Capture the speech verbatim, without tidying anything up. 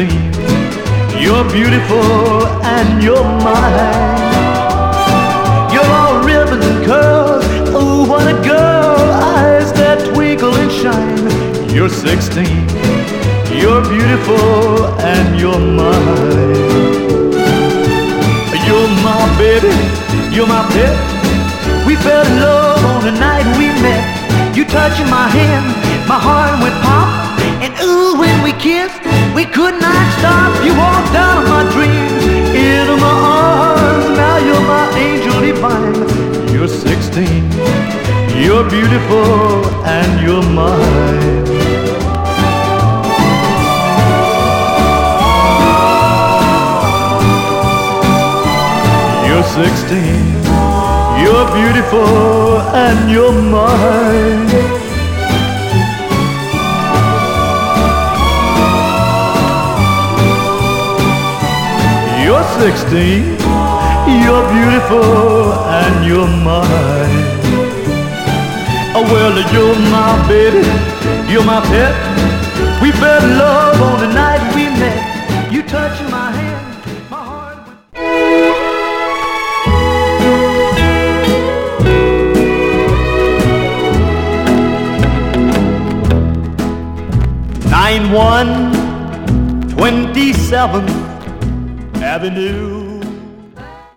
sixteen. You're beautiful and you're mine. You're all ribbons and curls. Oh, what a girl. Eyes that twinkle and shine. You're sixteen. You're beautiful and you're mine. You're my baby. You're my pet. We fell in love on the night we met. You touching my hand, my heart went pop. And ooh, when we kissed, we could not stop. You walked out of my dreams, into my arms. Now you're my angel divine. You're sixteen, you're beautiful and you're mine. You're sixteen, you're beautiful and you're mine. You're sixteen, you're beautiful and you're mine. Oh well, you're my baby, you're my pet. We fell in love on the night we met. You touching my hand, my heart went. Nine one twenty-seventh Avenue.